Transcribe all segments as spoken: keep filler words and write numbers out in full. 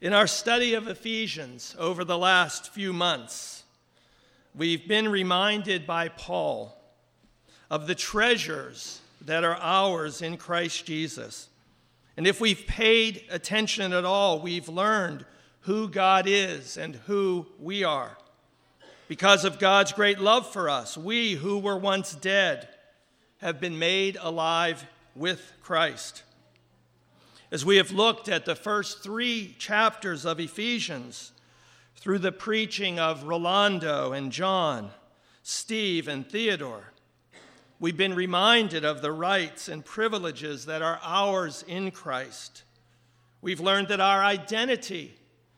In our study of Ephesians over the last few months, we've been reminded by Paul of the treasures that are ours in Christ Jesus. And if we've paid attention at all, we've learned who God is and who we are. Because of God's great love for us, we who were once dead have been made alive with Christ. As we have looked at the first three chapters of Ephesians through the preaching of Rolando and John, Steve and Theodore, we've been reminded of the rights and privileges that are ours in Christ. We've learned that our identity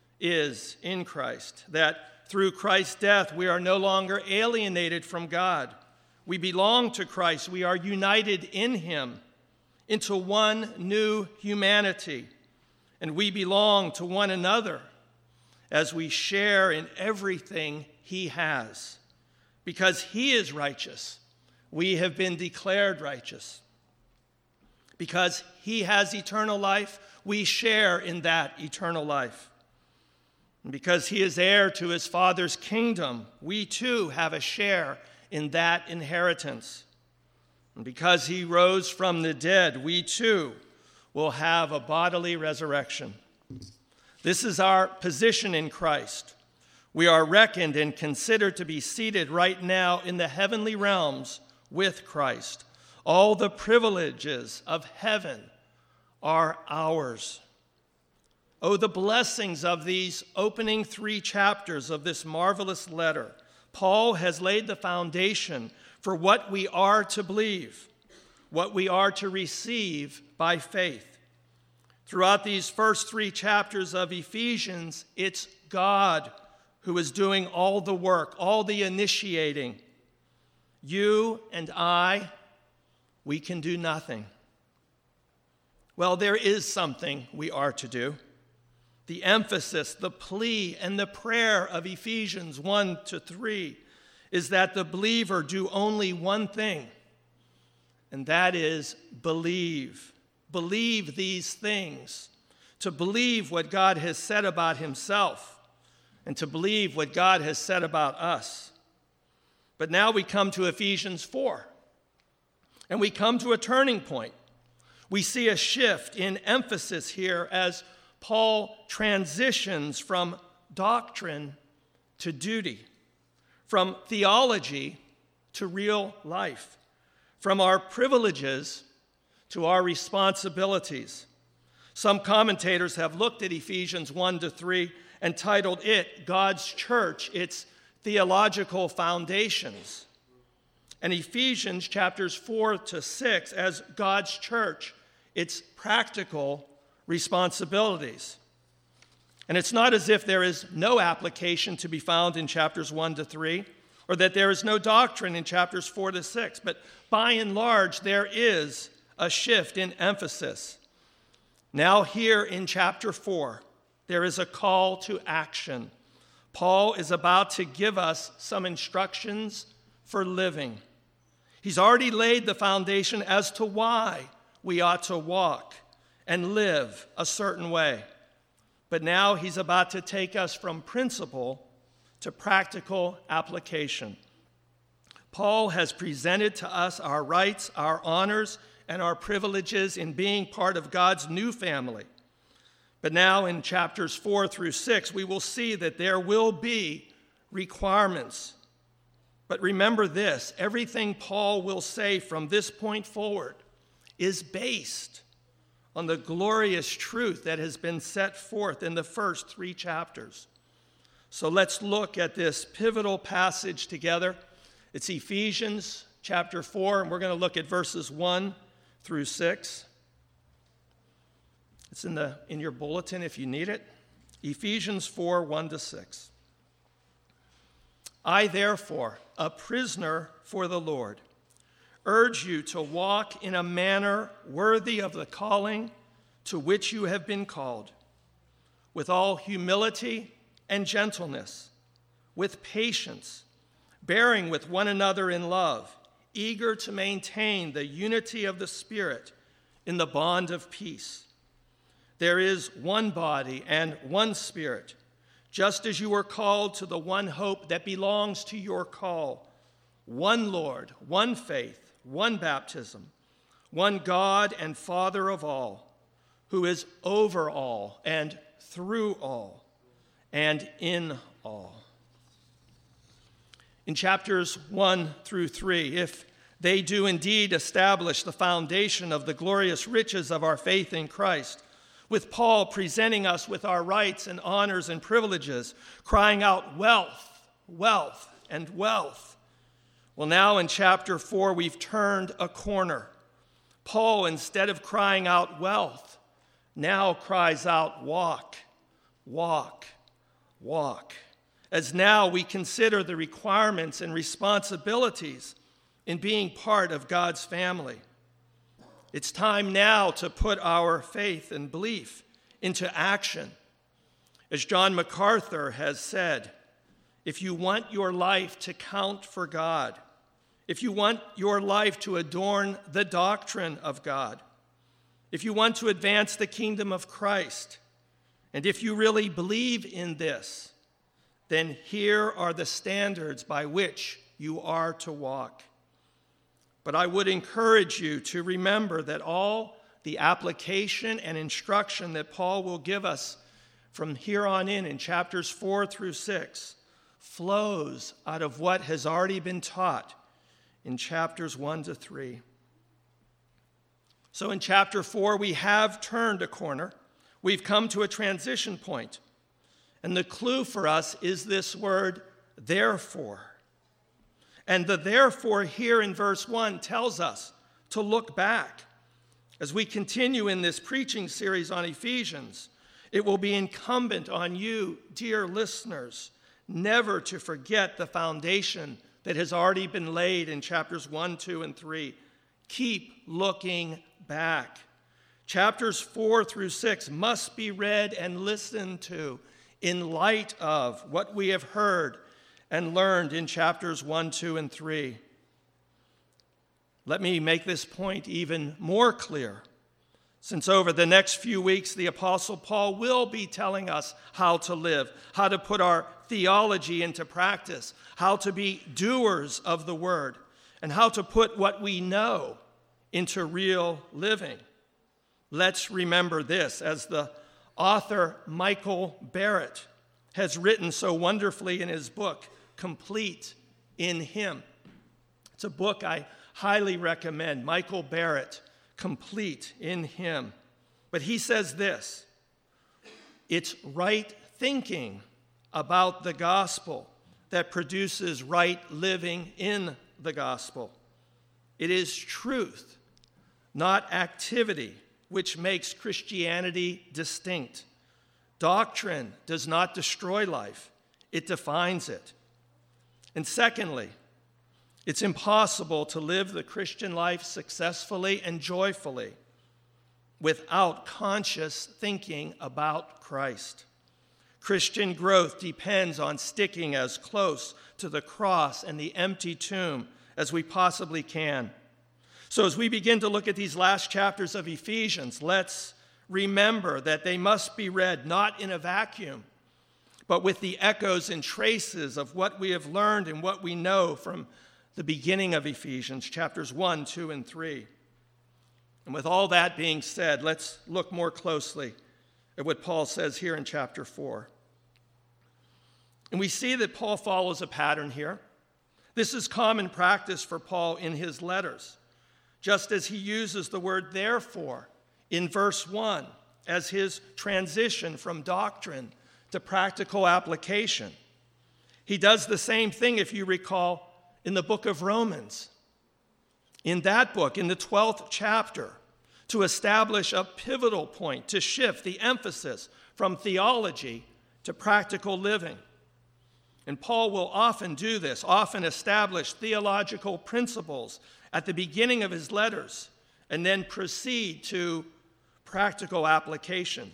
is in Christ, that through Christ's death we are no longer alienated from God. We belong to Christ. We are united in him into one new humanity, and we belong to one another as we share in everything he has. Because he is righteous, we have been declared righteous. Because he has eternal life, we share in that eternal life. And because he is heir to his Father's kingdom, we too have a share in that inheritance. And because he rose from the dead, we too will have a bodily resurrection. This is our position in Christ. We are reckoned and considered to be seated right now in the heavenly realms with Christ. All the privileges of heaven are ours. Oh, the blessings of these opening three chapters of this marvelous letter. Paul has laid the foundation for what we are to believe, what we are to receive by faith. Throughout these first three chapters of Ephesians, it's God who is doing all the work, all the initiating. You and I, we can do nothing. Well, there is something we are to do. The emphasis, the plea, and the prayer of Ephesians one to three is that the believer do only one thing, and that is believe. Believe these things. To believe what God has said about himself, and to believe what God has said about us. But now we come to Ephesians four, and we come to a turning point. We see a shift in emphasis here as Paul transitions from doctrine to duty, from theology to real life, from our privileges to our responsibilities. Some commentators have looked at Ephesians one to three and titled it God's Church, its theological foundations. And Ephesians chapters four to six as God's church, its practical responsibilities. And it's not as if there is no application to be found in chapters one to three, or that there is no doctrine in chapters four to six, but by and large, there is a shift in emphasis. Now here in chapter four, there is a call to action. Paul is about to give us some instructions for living. He's already laid the foundation as to why we ought to walk and live a certain way. But now he's about to take us from principle to practical application. Paul has presented to us our rights, our honors, and our privileges in being part of God's new family. But now in chapters four through six, we will see that there will be requirements. But remember this, everything Paul will say from this point forward is based on the glorious truth that has been set forth in the first three chapters. So let's look at this pivotal passage together. It's Ephesians chapter four, and we're going to look at verses one through six. It's in the in your bulletin if you need it. Ephesians four, one to six. I, therefore, a prisoner for the Lord, urge you to walk in a manner worthy of the calling to which you have been called, with all humility and gentleness, with patience, bearing with one another in love, eager to maintain the unity of the Spirit in the bond of peace. There is one body and one Spirit, just as you were called to the one hope that belongs to your call. One Lord, one faith, one baptism, one God and Father of all, who is over all and through all and in all. In chapters one through three, if they do indeed establish the foundation of the glorious riches of our faith in Christ, with Paul presenting us with our rights and honors and privileges, crying out, wealth, wealth, and wealth. Well, now in chapter four, we've turned a corner. Paul, instead of crying out wealth, now cries out walk, walk, walk. As now we consider the requirements and responsibilities in being part of God's family. It's time now to put our faith and belief into action. As John MacArthur has said, if you want your life to count for God, if you want your life to adorn the doctrine of God, if you want to advance the kingdom of Christ, and if you really believe in this, then here are the standards by which you are to walk. But I would encourage you to remember that all the application and instruction that Paul will give us from here on in, in chapters four through six, flows out of what has already been taught in chapters one to three. So in chapter four, we have turned a corner. We've come to a transition point. And the clue for us is this word, therefore. And the therefore here in verse one tells us to look back. As we continue in this preaching series on Ephesians, it will be incumbent on you, dear listeners, never to forget the foundation that has already been laid in chapters one, two, and three. Keep looking back. Chapters four through six must be read and listened to in light of what we have heard and learned in chapters one, two, and three. Let me make this point even more clear, since over the next few weeks, the Apostle Paul will be telling us how to live, how to put our theology into practice, how to be doers of the word, and how to put what we know into real living. Let's remember this, as the author Michael Barrett has written so wonderfully in his book, Complete in Him. It's a book I highly recommend. Michael Barrett, Complete in Him. But he says this, it's right thinking about the gospel that produces right living in the gospel. It is truth, not activity, which makes Christianity distinct. Doctrine does not destroy life, it defines it. And secondly, it's impossible to live the Christian life successfully and joyfully without conscious thinking about Christ. Christian growth depends on sticking as close to the cross and the empty tomb as we possibly can. So as we begin to look at these last chapters of Ephesians, let's remember that they must be read not in a vacuum, but with the echoes and traces of what we have learned and what we know from the beginning of Ephesians, chapters one, two, and three. And with all that being said, let's look more closely at what Paul says here in chapter four. And we see that Paul follows a pattern here. This is common practice for Paul in his letters, just as he uses the word therefore in verse one as his transition from doctrine to practical application. He does the same thing, if you recall, in the book of Romans. In that book, in the twelfth chapter, to establish a pivotal point, to shift the emphasis from theology to practical living. And Paul will often do this, often establish theological principles at the beginning of his letters, and then proceed to practical application.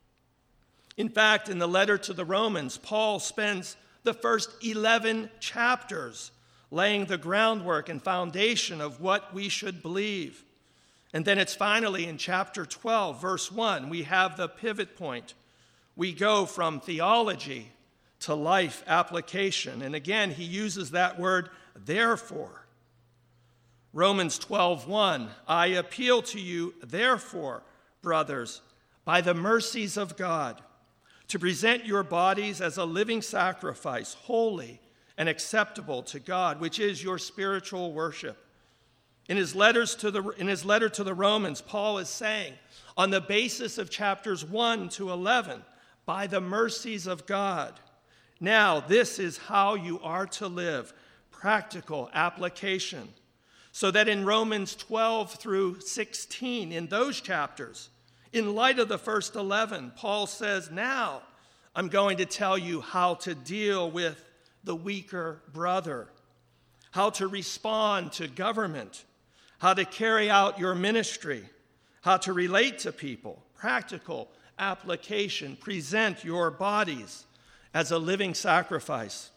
In fact, in the letter to the Romans, Paul spends the first eleven chapters laying the groundwork and foundation of what we should believe. And then it's finally in chapter twelve, verse one, we have the pivot point. We go from theology to life application. And again, he uses that word, therefore. Romans twelve one, I appeal to you, therefore, brothers, by the mercies of God, to present your bodies as a living sacrifice, holy and acceptable to God, which is your spiritual worship. In his letters to the in his letter to the Romans, Paul is saying, on the basis of chapters one to eleven, by the mercies of God, now this is how you are to live, practical application. So that in Romans twelve through sixteen, in those chapters, in light of the first eleven, Paul says, now I'm going to tell you how to deal with the weaker brother, how to respond to government, how to carry out your ministry, how to relate to people, practical application, present your bodies as a living sacrifice.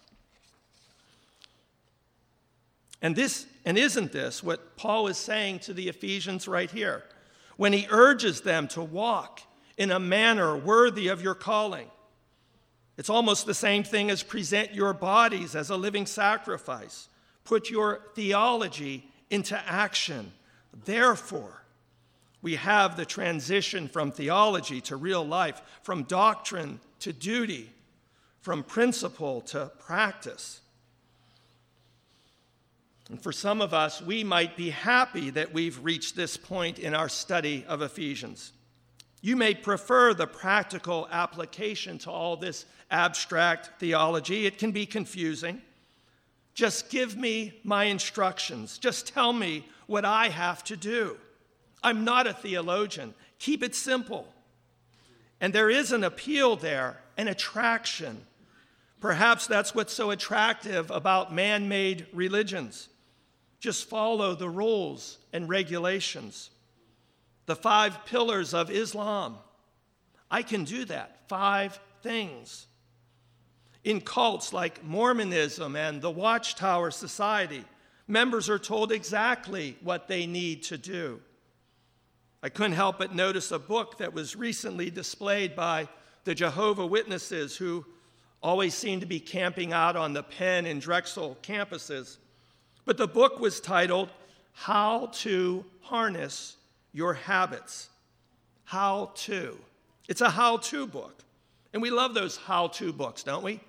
And this, and isn't this what Paul is saying to the Ephesians right here, when he urges them to walk in a manner worthy of your calling? It's almost the same thing as present your bodies as a living sacrifice. Put your theology into action. Therefore, we have the transition from theology to real life, from doctrine to duty, from principle to practice. And for some of us, we might be happy that we've reached this point in our study of Ephesians. You may prefer the practical application to all this abstract theology. It can be confusing. Just give me my instructions. Just tell me what I have to do. I'm not a theologian. Keep it simple. And there is an appeal there, an attraction. Perhaps that's what's so attractive about man-made religions. Just follow the rules and regulations. The five pillars of Islam. I can do that. Five things. In cults like Mormonism and the Watchtower Society, members are told exactly what they need to do. I couldn't help but notice a book that was recently displayed by the Jehovah's Witnesses, who always seem to be camping out on the Penn and Drexel campuses. But the book was titled, How to Harness Your Habits. How to. It's a how-to book. And we love those how-to books, don't we?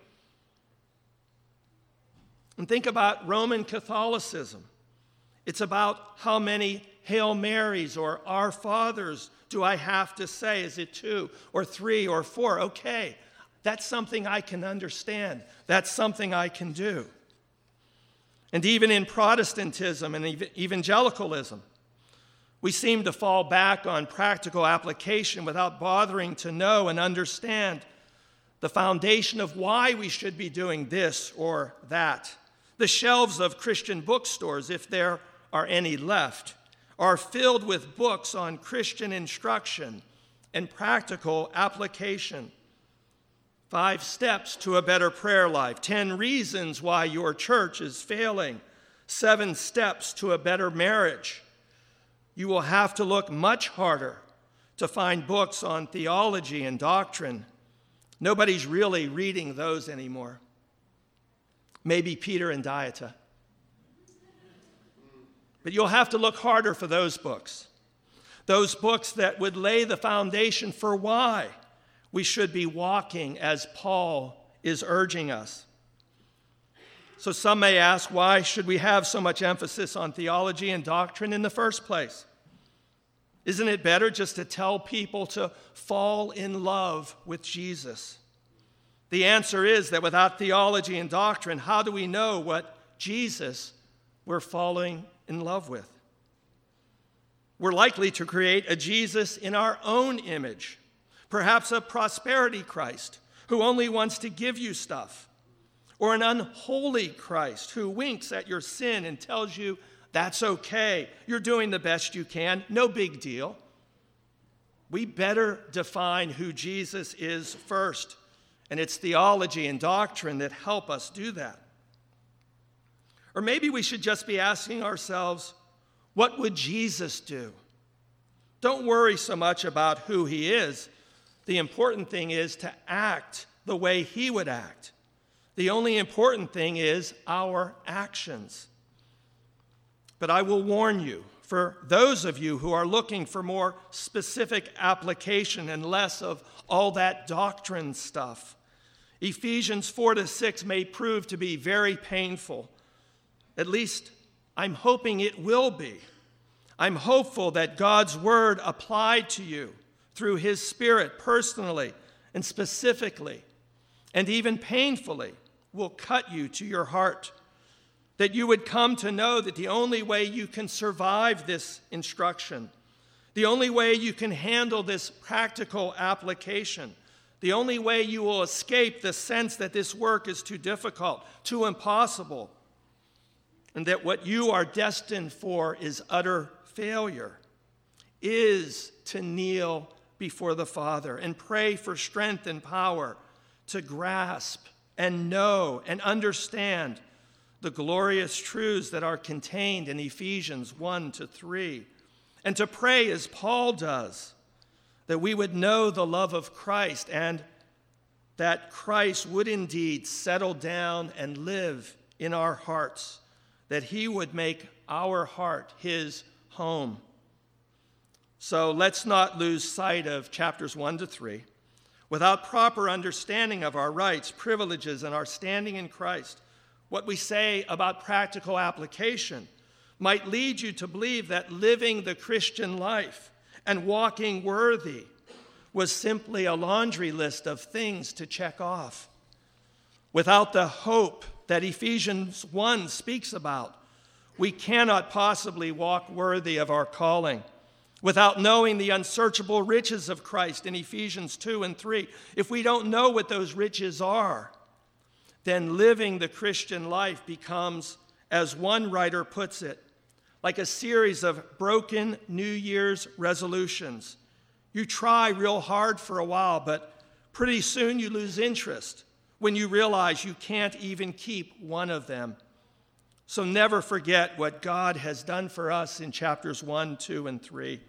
And think about Roman Catholicism. It's about how many Hail Marys or Our Fathers do I have to say? Is it two or three or four? Okay, that's something I can understand. That's something I can do. And even in Protestantism and evangelicalism, we seem to fall back on practical application without bothering to know and understand the foundation of why we should be doing this or that. The shelves of Christian bookstores, if there are any left, are filled with books on Christian instruction and practical application. Five steps to a better prayer life. Ten reasons why your church is failing. Seven steps to a better marriage. You will have to look much harder to find books on theology and doctrine. Nobody's really reading those anymore. Maybe Peter and Dieta. But you'll have to look harder for those books. Those books that would lay the foundation for why we should be walking as Paul is urging us. So some may ask, why should we have so much emphasis on theology and doctrine in the first place? Isn't it better just to tell people to fall in love with Jesus? The answer is that without theology and doctrine, how do we know what Jesus we're falling in love with? We're likely to create a Jesus in our own image, perhaps a prosperity Christ who only wants to give you stuff, or an unholy Christ who winks at your sin and tells you, that's okay, you're doing the best you can, no big deal. We better define who Jesus is first, and it's theology and doctrine that help us do that. Or maybe we should just be asking ourselves, what would Jesus do? Don't worry so much about who he is. The important thing is to act the way he would act. The only important thing is our actions. But I will warn you, for those of you who are looking for more specific application and less of all that doctrine stuff, Ephesians four to six may prove to be very painful. At least I'm hoping it will be. I'm hopeful that God's word applied to you through his Spirit personally and specifically, and even painfully, will cut you to your heart. That you would come to know that the only way you can survive this instruction, the only way you can handle this practical application, the only way you will escape the sense that this work is too difficult, too impossible, and that what you are destined for is utter failure, is to kneel before the Father and pray for strength and power to grasp and know and understand the glorious truths that are contained in Ephesians one to three, and to pray as Paul does, that we would know the love of Christ and that Christ would indeed settle down and live in our hearts, that he would make our heart his home. So let's not lose sight of chapters one to three. Without proper understanding of our rights, privileges, and our standing in Christ, what we say about practical application might lead you to believe that living the Christian life and walking worthy was simply a laundry list of things to check off. Without the hope that Ephesians one speaks about, we cannot possibly walk worthy of our calling. Without knowing the unsearchable riches of Christ in Ephesians two and three, if we don't know what those riches are, then living the Christian life becomes, as one writer puts it, like a series of broken New Year's resolutions. You try real hard for a while, but pretty soon you lose interest when you realize you can't even keep one of them. So never forget what God has done for us in chapters one, two, and three.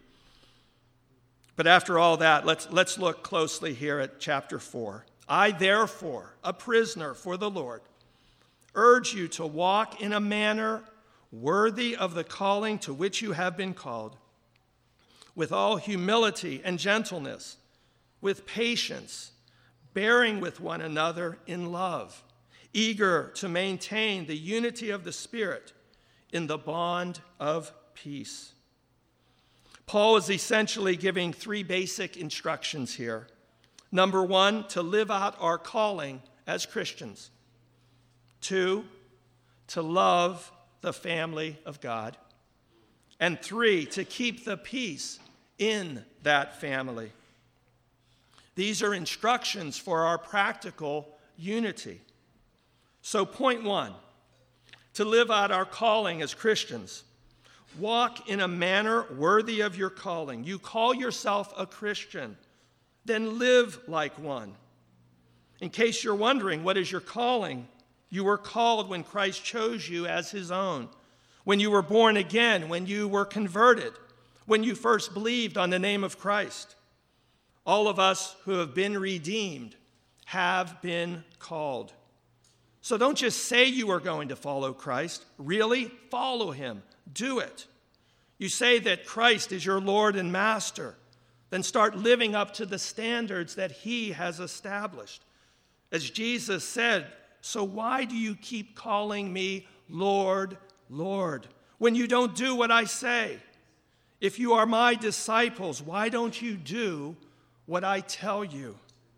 But after all that, let's, let's look closely here at chapter four. I, therefore, a prisoner for the Lord, urge you to walk in a manner worthy of the calling to which you have been called, with all humility and gentleness, with patience, bearing with one another in love, eager to maintain the unity of the Spirit in the bond of peace. Paul is essentially giving three basic instructions here. Number one, to live out our calling as Christians. Two, to love the family of God. And three, to keep the peace in that family. These are instructions for our practical unity. So point one, to live out our calling as Christians. Walk in a manner worthy of your calling. You call yourself a Christian, then live like one. In case you're wondering, what is your calling? You were called when Christ chose you as his own, when you were born again, when you were converted, when you first believed on the name of Christ. All of us who have been redeemed have been called. So don't just say you are going to follow Christ. Really, follow him. Do it. You say that Christ is your Lord and Master. Then start living up to the standards that he has established. As Jesus said, so why do you keep calling me Lord, Lord, when you don't do what I say? If you are my disciples, why don't you do what I tell you?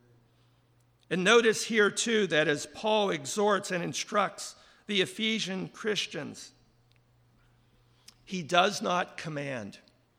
And notice here, too, that as Paul exhorts and instructs the Ephesian Christians, he does not command.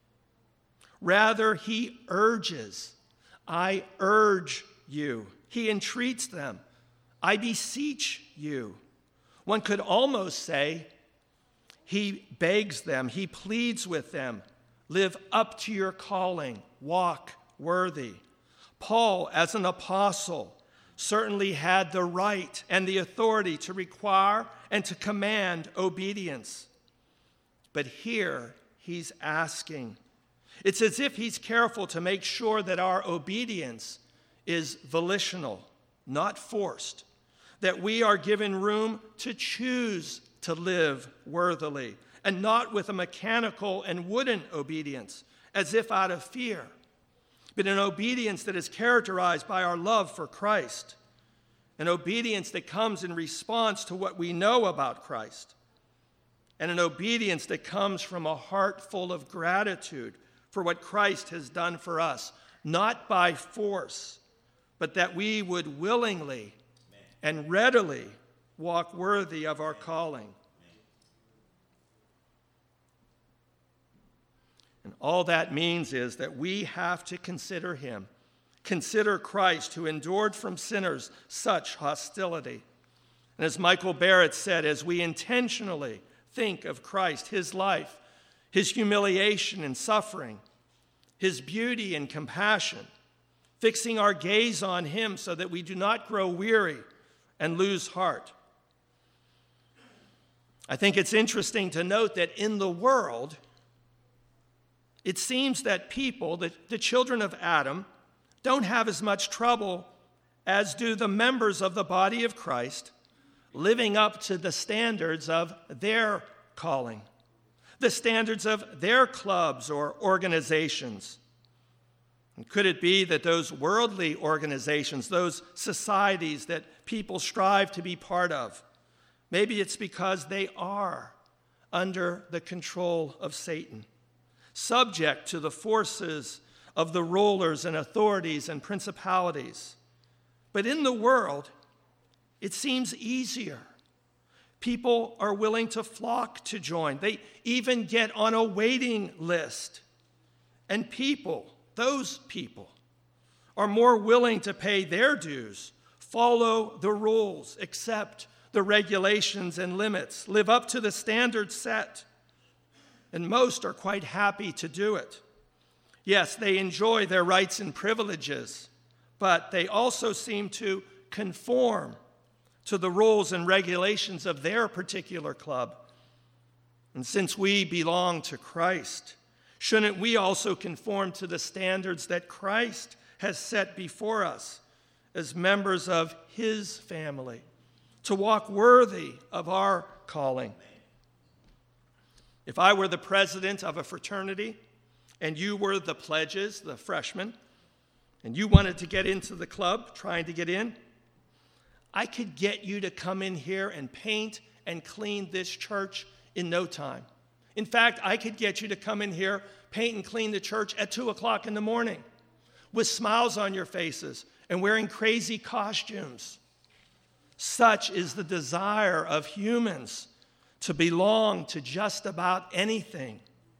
Rather, he urges. I urge you. He entreats them. I beseech you. One could almost say he begs them. He pleads with them. Live up to your calling. Walk worthy. Paul, as an apostle, certainly had the right and the authority to require and to command obedience. But here he's asking. It's as if he's careful to make sure that our obedience is volitional, not forced, that we are given room to choose to live worthily, and not with a mechanical and wooden obedience, as if out of fear, but an obedience that is characterized by our love for Christ, an obedience that comes in response to what we know about Christ, and an obedience that comes from a heart full of gratitude for what Christ has done for us, not by force, but that we would willingly and readily walk worthy of our calling. And all that means is that we have to consider him, consider Christ who endured from sinners such hostility. And as Michael Barrett said, as we intentionally think of Christ, his life, his humiliation and suffering, his beauty and compassion, fixing our gaze on him so that we do not grow weary and lose heart. I think it's interesting to note that in the world, it seems that people, the, the children of Adam, don't have as much trouble as do the members of the body of Christ living up to the standards of their calling, the standards of their clubs or organizations. And could it be that those worldly organizations, those societies that people strive to be part of, maybe it's because they are under the control of Satan, subject to the forces of the rulers and authorities and principalities. But in the world, it seems easier. People are willing to flock to join. They even get on a waiting list. And people, those people, are more willing to pay their dues, follow the rules, accept the regulations and limits, live up to the standards set. And most are quite happy to do it. Yes, they enjoy their rights and privileges, but they also seem to conform to the rules and regulations of their particular club. And since we belong to Christ, shouldn't we also conform to the standards that Christ has set before us as members of his family, to walk worthy of our calling? If I were the president of a fraternity and you were the pledges, the freshmen, and you wanted to get into the club, trying to get in, I could get you to come in here and paint and clean this church in no time. In fact, I could get you to come in here, paint and clean the church at two o'clock in the morning with smiles on your faces and wearing crazy costumes. Such is the desire of humans to belong to just about anything.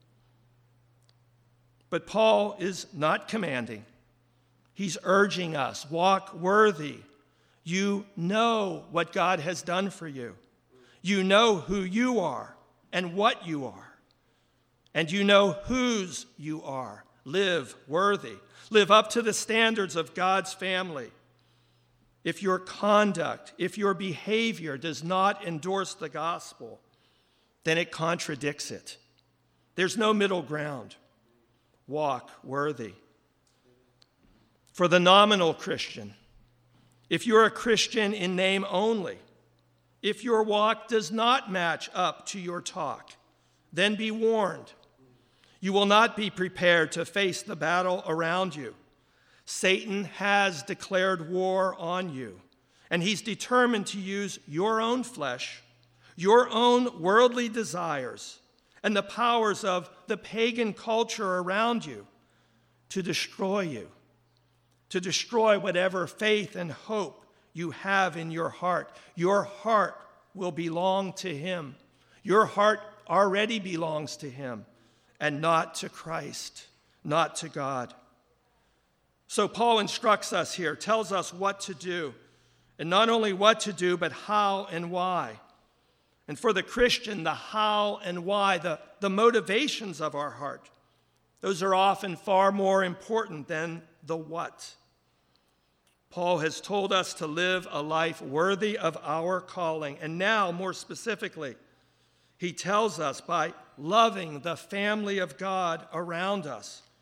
But Paul is not commanding. He's urging us, walk worthy. You know what God has done for you. You know who you are and what you are. And you know whose you are. Live worthy. Live up to the standards of God's family. If your conduct, if your behavior does not endorse the gospel, then it contradicts it. There's no middle ground. Walk worthy. For the nominal Christian, if you're a Christian in name only, if your walk does not match up to your talk, then be warned. You will not be prepared to face the battle around you. Satan has declared war on you, and he's determined to use your own flesh, your own worldly desires, and the powers of the pagan culture around you to destroy you, to destroy whatever faith and hope you have in your heart. Your heart will belong to him. Your heart already belongs to him and not to Christ, not to God. So Paul instructs us here, tells us what to do, and not only what to do, but how and why. And for the Christian, the how and why, the, the motivations of our heart, those are often far more important than the what. Paul has told us to live a life worthy of our calling. And now, more specifically, he tells us by loving the family of God around us,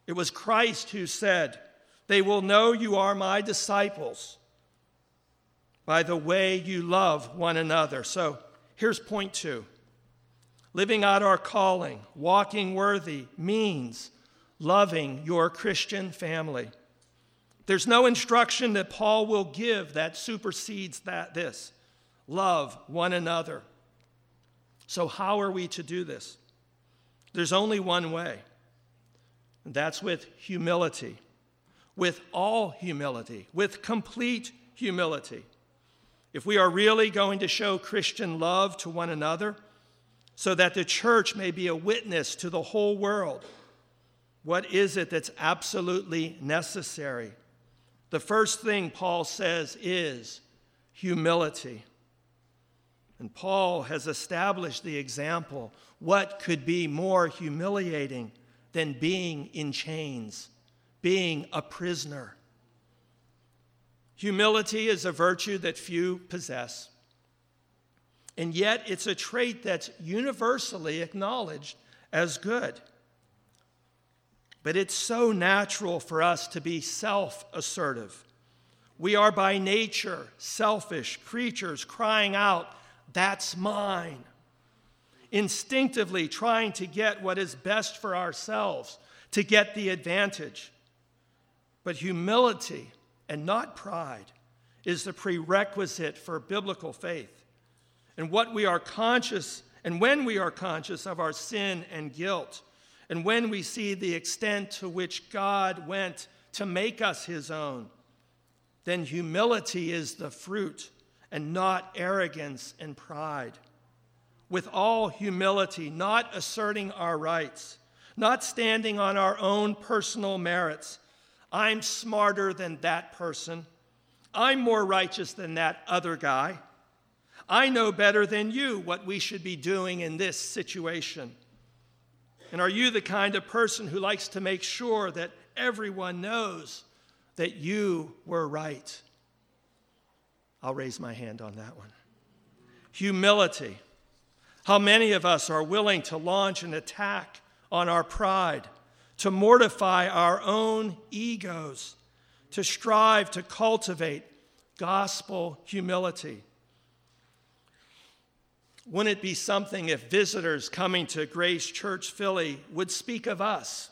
It was Christ who said, "They will know you are my disciples by the way you love one another." So here's point two. Living out our calling, walking worthy, means loving your Christian family. There's no instruction that Paul will give that supersedes that this. Love one another. So how are we to do this? There's only one way, and that's with humility, with all humility, with complete humility. If we are really going to show Christian love to one another so that the church may be a witness to the whole world, what is it that's absolutely necessary? The first thing Paul says is humility. And Paul has established the example. What could be more humiliating than being in chains, being a prisoner? Humility is a virtue that few possess, and yet it's a trait that's universally acknowledged as good. But it's so natural for us to be self-assertive. We are by nature selfish creatures crying out, "That's mine." Instinctively trying to get what is best for ourselves, to get the advantage. But humility, and not pride, is the prerequisite for biblical faith. And what we are conscious, and when we are conscious of our sin and guilt, and when we see the extent to which God went to make us his own, then humility is the fruit and not arrogance and pride. With all humility, not asserting our rights, not standing on our own personal merits. I'm smarter than that person. I'm more righteous than that other guy. I know better than you what we should be doing in this situation. And are you the kind of person who likes to make sure that everyone knows that you were right? I'll raise my hand on that one. Humility. How many of us are willing to launch an attack on our pride, to mortify our own egos, to strive to cultivate gospel humility? Wouldn't it be something if visitors coming to Grace Church Philly would speak of us?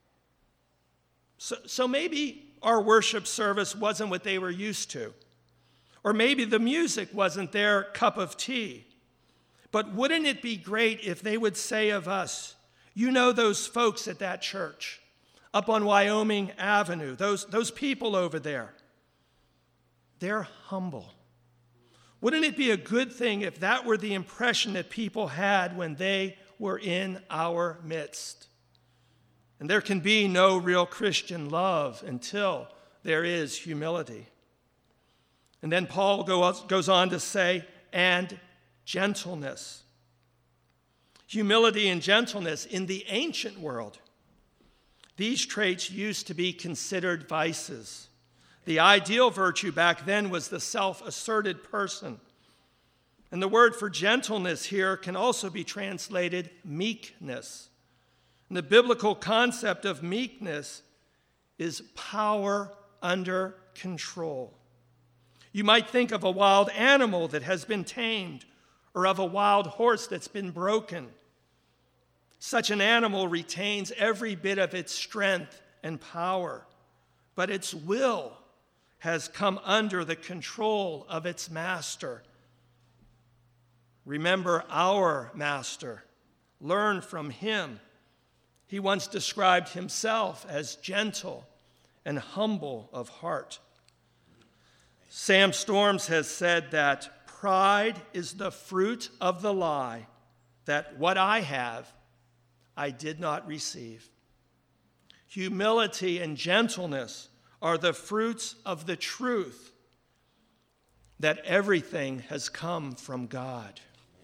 So, so maybe our worship service wasn't what they were used to. Or maybe the music wasn't their cup of tea. But wouldn't it be great if they would say of us, "You know those folks at that church up on Wyoming Avenue, those, those people over there, they're humble." Wouldn't it be a good thing if that were the impression that people had when they were in our midst? And there can be no real Christian love until there is humility. And then Paul goes on to say, and gentleness. Humility and gentleness in the ancient world. These traits used to be considered vices. The ideal virtue back then was the self-asserted person. And the word for gentleness here can also be translated meekness. And the biblical concept of meekness is power under control. You might think of a wild animal that has been tamed, or of a wild horse that's been broken. Such an animal retains every bit of its strength and power, but its will has come under the control of its master. Remember our master. Learn from him. He once described himself as gentle and humble of heart. Sam Storms has said that pride is the fruit of the lie that what I have, I did not receive. Humility and gentleness are the fruits of the truth that everything has come from God.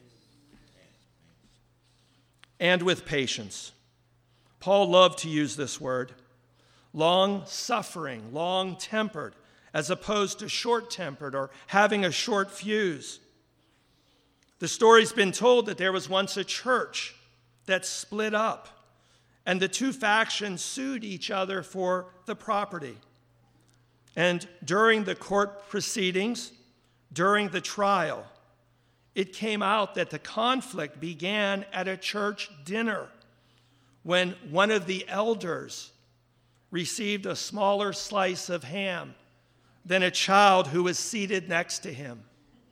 And with patience. Paul loved to use this word. Long-suffering, long-tempered, as opposed to short-tempered or having a short fuse. The story's been told that there was once a church that split up, and the two factions sued each other for the property. And during the court proceedings, during the trial, it came out that the conflict began at a church dinner when one of the elders received a smaller slice of ham than a child who was seated next to him.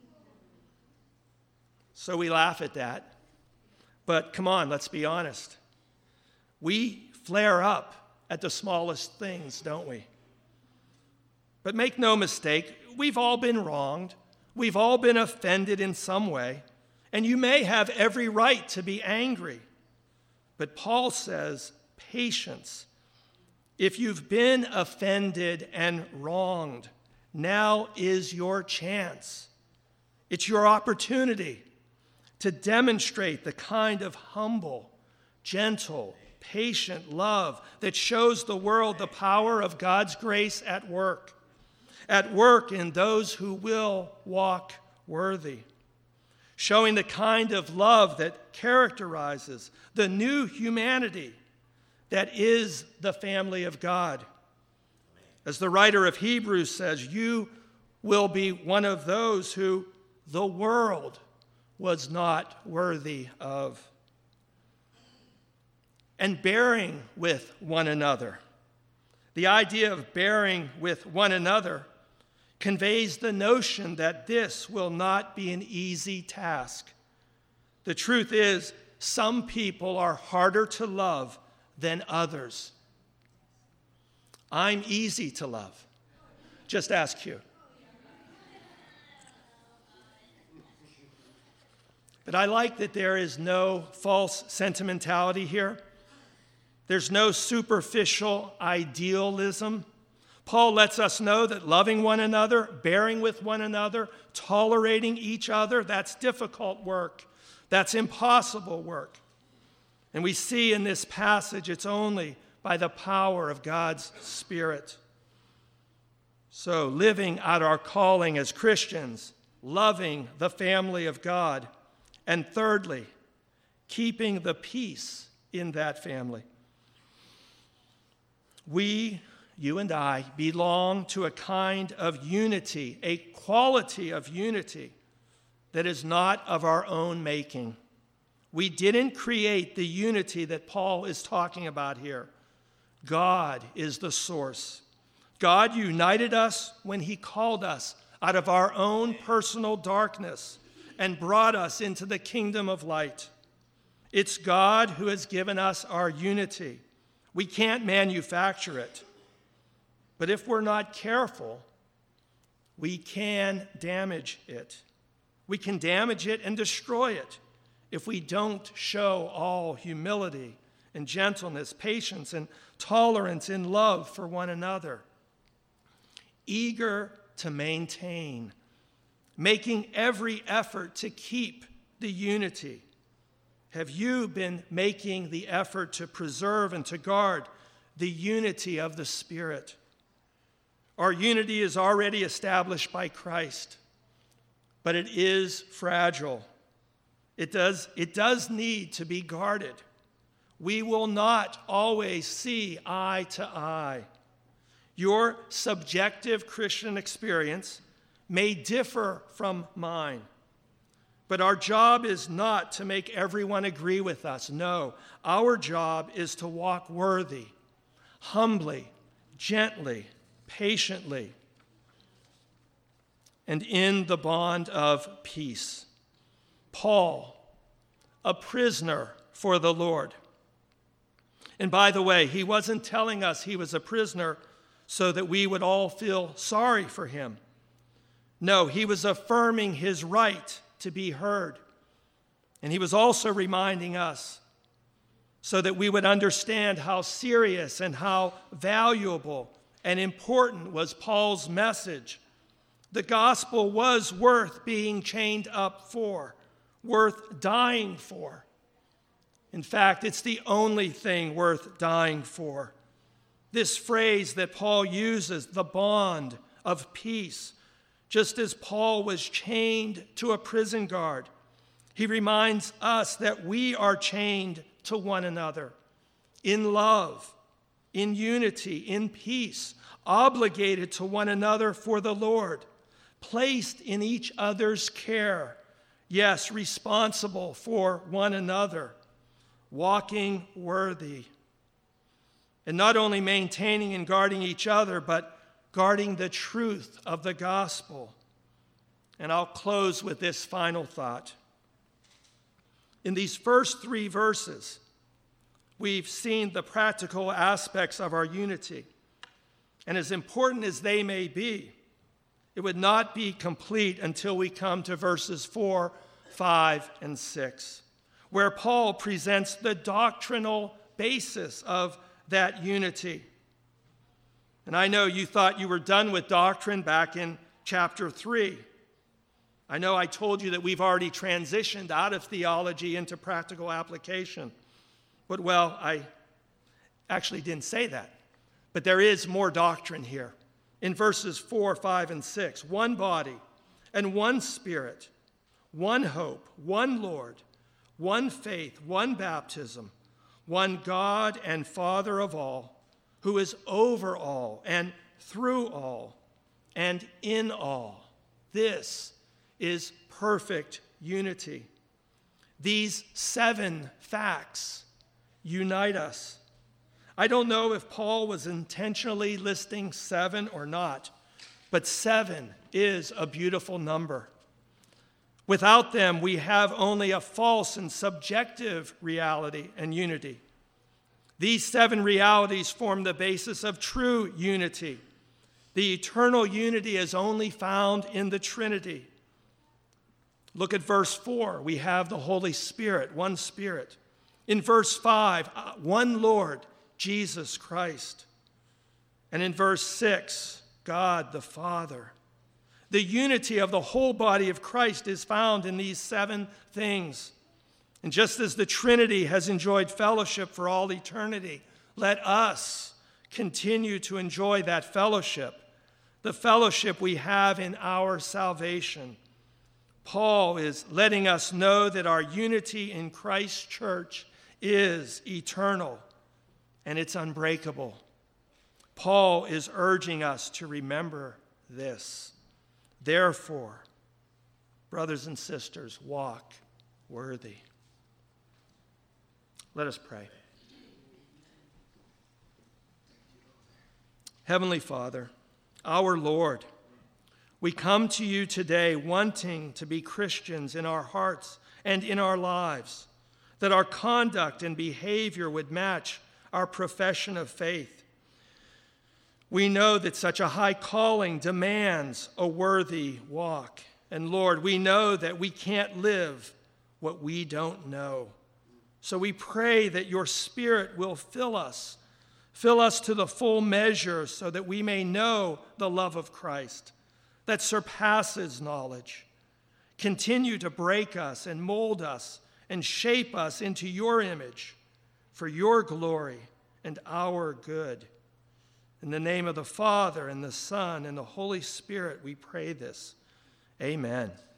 So we laugh at that. But come on, let's be honest. We flare up at the smallest things, don't we? But make no mistake, we've all been wronged. We've all been offended in some way. And you may have every right to be angry. But Paul says, patience. If you've been offended and wronged, now is your chance. It's your opportunity to demonstrate the kind of humble, gentle, patient love that shows the world the power of God's grace at work. At work in those who will walk worthy, showing the kind of love that characterizes the new humanity that is the family of God. As the writer of Hebrews says, you will be one of those who the world was not worthy of. And bearing with one another. The idea of bearing with one another conveys the notion that this will not be an easy task. The truth is, some people are harder to love than others. I'm easy to love. Just ask you. But I like that there is no false sentimentality here. There's no superficial idealism. Paul lets us know that loving one another, bearing with one another, tolerating each other, that's difficult work. That's impossible work. And we see in this passage it's only by the power of God's Spirit. So living out our calling as Christians, loving the family of God, and thirdly, keeping the peace in that family. We, you and I, belong to a kind of unity, a quality of unity that is not of our own making. We didn't create the unity that Paul is talking about here. God is the source. God united us when he called us out of our own personal darkness and brought us into the kingdom of light. It's God who has given us our unity. We can't manufacture it. But if we're not careful, we can damage it. We can damage it and destroy it if we don't show all humility and gentleness, patience and tolerance and love for one another. Eager to maintain, making every effort to keep the unity. Have you been making the effort to preserve and to guard the unity of the Spirit? Our unity is already established by Christ, but it is fragile. It does, it does need to be guarded. We will not always see eye to eye. Your subjective Christian experience may differ from mine, but our job is not to make everyone agree with us. No, our job is to walk worthy, humbly, gently, patiently, and in the bond of peace. Paul, a prisoner for the Lord. And by the way, he wasn't telling us he was a prisoner so that we would all feel sorry for him. No, he was affirming his right to be heard. And he was also reminding us so that we would understand how serious and how valuable and important was Paul's message. The gospel was worth being chained up for, worth dying for. In fact, it's the only thing worth dying for. This phrase that Paul uses, the bond of peace, just as Paul was chained to a prison guard, he reminds us that we are chained to one another. in love, in unity, in peace, obligated to one another for the Lord, placed in each other's care, yes, responsible for one another, walking worthy, and not only maintaining and guarding each other, but guarding the truth of the gospel. And I'll close with this final thought. In these first three verses, we've seen the practical aspects of our unity. And as important as they may be, it would not be complete until we come to verses four, five, and six, where Paul presents the doctrinal basis of that unity. And I know you thought you were done with doctrine back in chapter three. I know I told you that we've already transitioned out of theology into practical application. But, well, I actually didn't say that. But there is more doctrine here. In verses four, five, and six, one body and one Spirit, one hope, one Lord, one faith, one baptism, one God and Father of all, who is over all and through all and in all. This is perfect unity. These seven facts unite us. I don't know if Paul was intentionally listing seven or not, but seven is a beautiful number. Without them, we have only a false and subjective reality and unity. These seven realities form the basis of true unity. The eternal unity is only found in the Trinity. Look at verse four. We have the Holy Spirit, one Spirit. In verse five, one Lord, Jesus Christ. And in verse six, God the Father. The unity of the whole body of Christ is found in these seven things. And just as the Trinity has enjoyed fellowship for all eternity, let us continue to enjoy that fellowship, the fellowship we have in our salvation. Paul is letting us know that our unity in Christ's church is eternal and it's unbreakable. Paul is urging us to remember this. Therefore, brothers and sisters, walk worthy. Let us pray. Heavenly Father, our Lord, we come to you today wanting to be Christians in our hearts and in our lives, that our conduct and behavior would match our profession of faith. We know that such a high calling demands a worthy walk. And Lord, we know that we can't live what we don't know. So we pray that your Spirit will fill us, fill us to the full measure so that we may know the love of Christ that surpasses knowledge. Continue to break us and mold us and shape us into your image for your glory and our good. In the name of the Father and the Son and the Holy Spirit, we pray this. Amen.